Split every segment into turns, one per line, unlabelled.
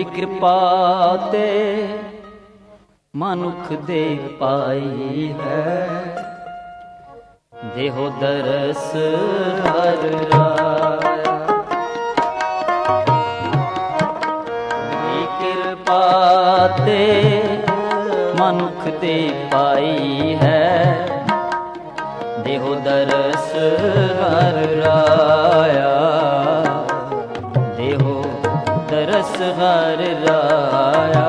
ਕਿਰਪਾ ਤੇ ਮਨੁੱਖ ਦੇ ਪਾਈ ਹੈ, ਦੇਹੋ ਦਰਸ ਹਰ ਰਾਇਆ। ਕਿਰਪਾ ਤੇ ਮਨੁੱਖ ਦੇ ਪਾਈ ਹੈ, ਦੇਹੋ ਦਰਸ ਹਰ ਰਾਇਆ, ਦੇਹੋ ਦਰਸ ਹਰ ਰਾਇਆ।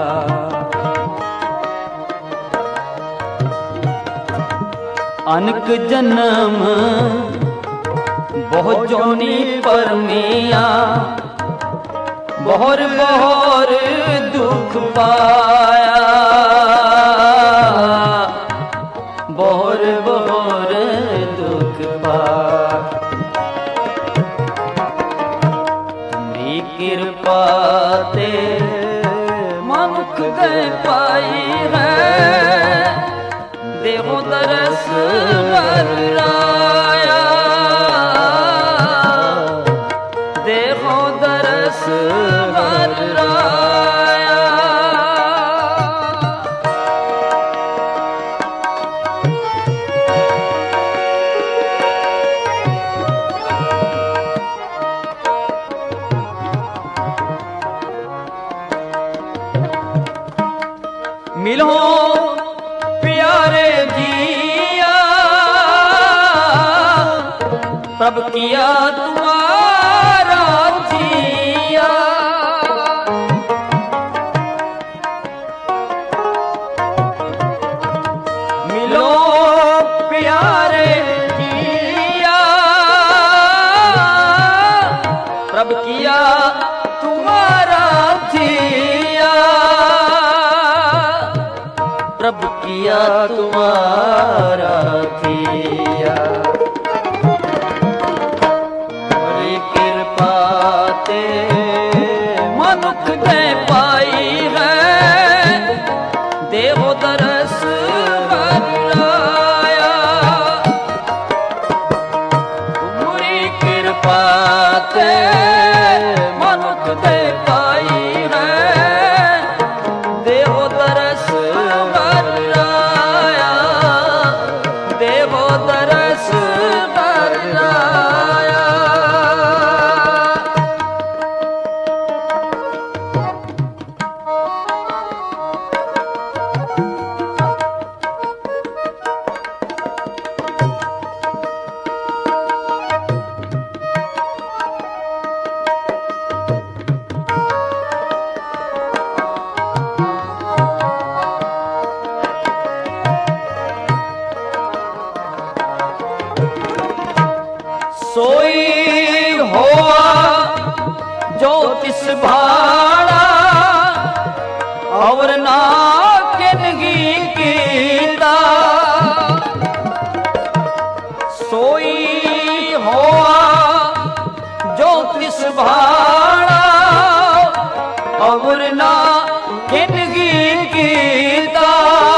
ਅਨਕ ਜਨਮ ਬਹੁ ਜੋਨੀ ਪਰਮੀਆਂ, ਬਹੁਰ ਬਹੁਰ ਦੁਖ ਪਾਇਆ, ਬਹੁਰ ਬਹੁਰ ਦੁਖ ਪਾਇਆ। ਤੁਮਰੀ ਕਿਰਪਾ ਤੇ ਮਨੁੱਖ ਦੇ ਪਾਈ ਹੈ, ਦੇਹੋ ਦਰਸ ਹਰ ਰਾਇਆ, ਦੇਹੋ ਦਰਸ ਹਰ ਰਾਇਆ। ਮਿਲੋ प्यारे जिया, प्रभ किया तुम्हारा जिया। मिलो प्यारे जिया, प्रभ किया तुम्हारा जिया, प्रभ किया तुम्हारा किया। बड़ी कृपा ते मनुख दे पाई है, देहो दरस हर राया। बड़ी कृपा ते मनुख दे पाई है, देहो दरस सोई होआ जो तिस भाड़ा, और ना किनगी कीता। सोई होआ जो तिस भाड़ा, और ना किनगी कीता।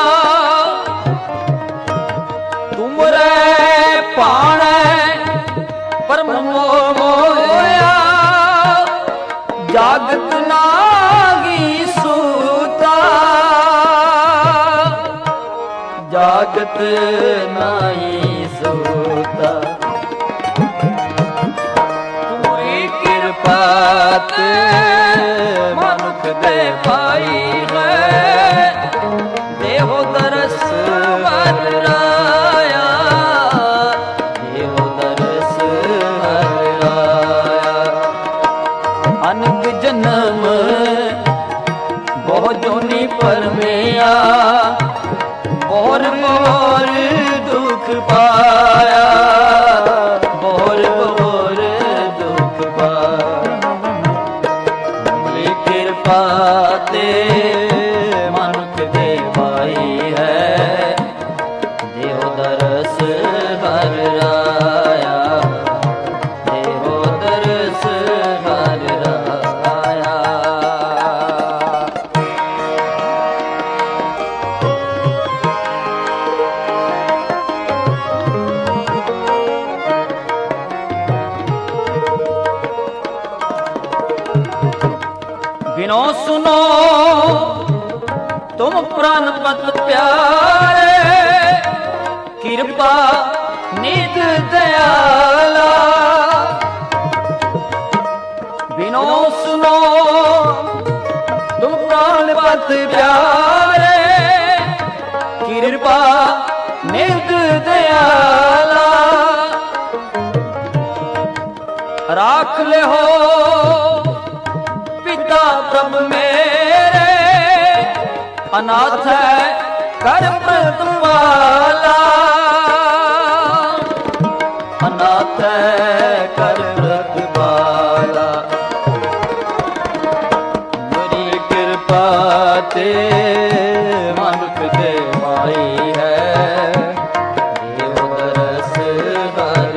तुमरे पाणे परम मोया, जागत नागी सूता, जागत नाई सूता। तुम्हारी कृपा ते मनुख दे पाई है, देहो दरस हर राया, देहो दरस हर राया। अनक जन्म बहु जोनी परमेया, और मोर दुख पाया, और मोर दुख पाया। कृपा ते मनुख दे पाई है, देहो दरस हर राया, देहो दरस हर राया। बिनो सुनो तुम प्राणपत प्यारे, कृपा निध दयाला। बिनो सुनो तुम प्राणपत प्यारे, कृपा निध दयाला। राख ले हो पिता प्रभु मेरे, अनाथ है कर व्रतमाला। अनाथ है कर व्रतमाला। मेरी कृपा ते मानुख दे माई है, देव दरस हर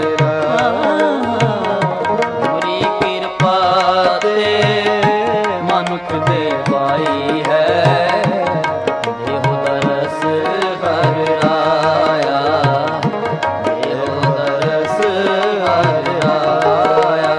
मेरी कृपा ते मानुख दे माई है, देव दरस हर राया, देव दरस हर राया।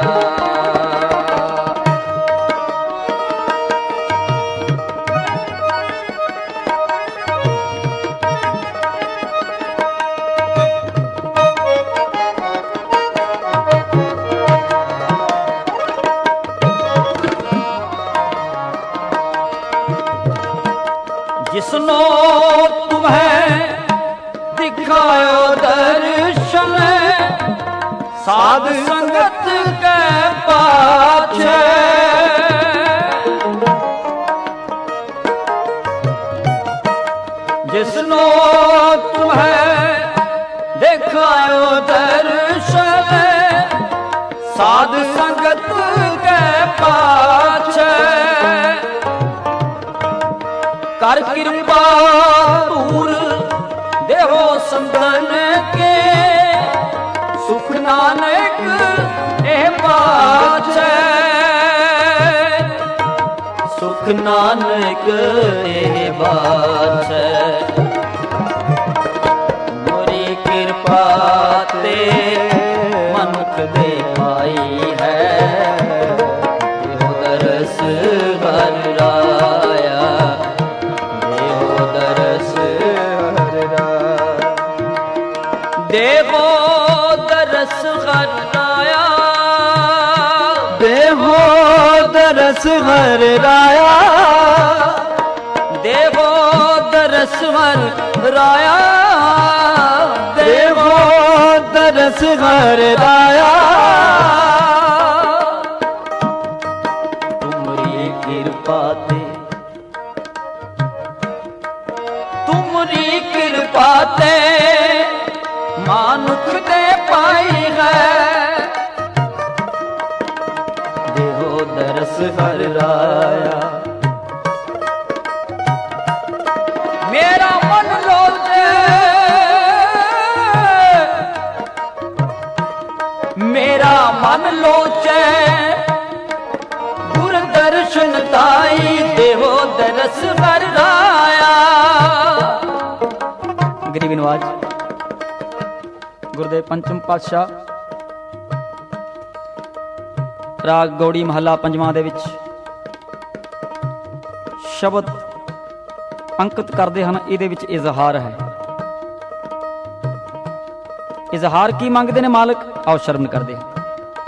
जिसनो तुम्हें दिखायो दर्शन, साध संगत के पाछे। जिसनो तुम्हें दिखायो दर्शन, साध संगत के पाछे। कर कृपा दूर देहो संतन के, सुख नानक ए पाछे। सुख नानक ए पाछे। मोरी कृपा ते मनुख दे पाई है, देहो दरस हर राया, देहो दरस हर राया। देहो दरस हर राया, देहो दरस हर राया, देहो दरस हर राया, देहो दरस हर राया। तुमरी कृपा ते, तुमरी कृपा ते मानुख दे पाई है, देहो दरस हर राया। मेरा मन लोचे, मेरा मन लोचे गुर दर्शन ताई, देहो दरस हर राया। गरीबी नवाज गुरुदेव पंचम पातशाह राग गौड़ी महला पंजवां दे विच शब्द अंकित करते हैं। इहदे विच इजहार है। इजहार की मंगते ने मालिक, आओ शर्म करते हैं।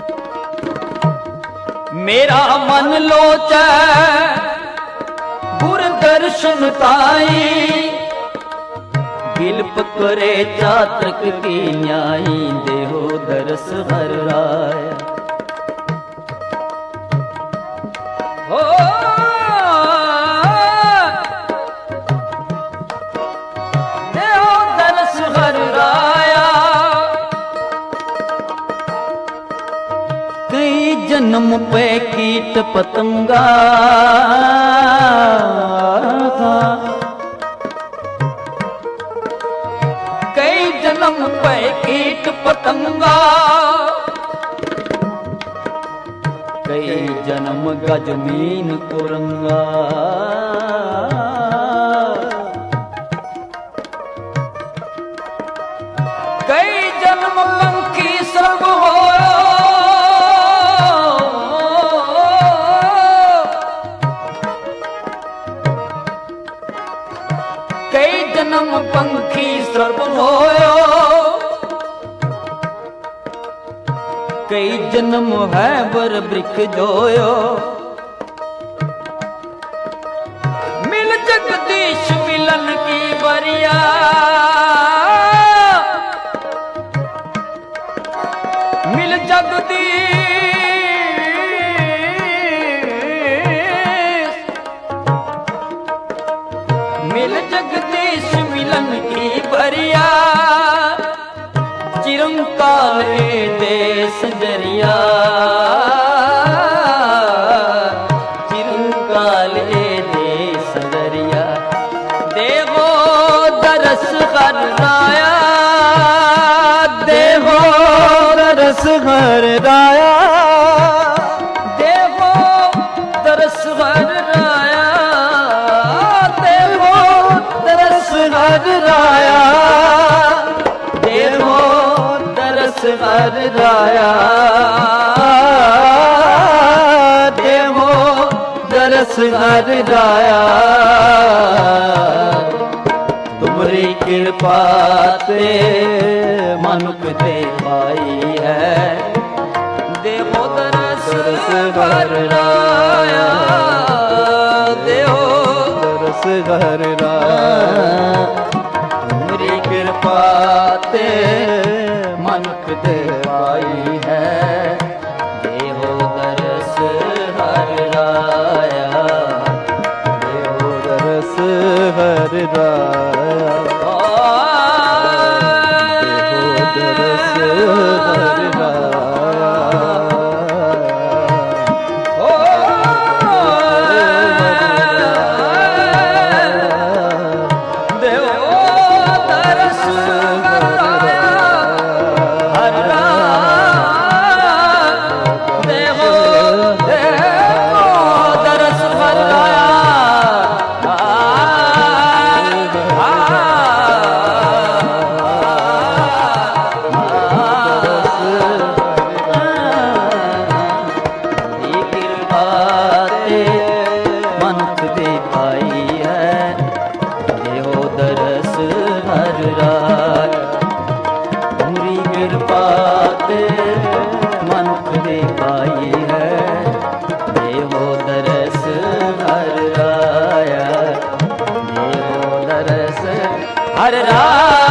मेरा मन लोचे गुर दर्शन ताई, बिलप करे चातक की न्याई, देहो दरस हर राया। हो देहो दरस हर राया। कई जन्म पे कीट पतंगा, कई जन्म पे कीट पतंगा, कई जन्म गजमीन कुरंगा। कई जन्म पंखी सब हो, जन्म पंखी सर्व होयो, कई जन्म है बर वृक्ष जोयो। मिल जगदीश मिलन की बरिया, मिल जगदीश मिल जगदीश मिलन की बरिया, चिरंकाल देश जरिया, चिरंकाल देश जरिया। देवो दरस कर राया, देवो
दरस घर राया,
देवो दरस कर राया, देवो दरस कर राया, देवो दरस कर राया, देवो दरस कर राया। तुमरी कृपा ते मनुख दे पाई है, देवो दरस कर राया, देवो
दरस घर राया।
तुमरी कृपा ते मनुख दे पाई है, देवो दरस कर राया,
देवो दरस घर राया, देवो दरस घर राया।
हर राय।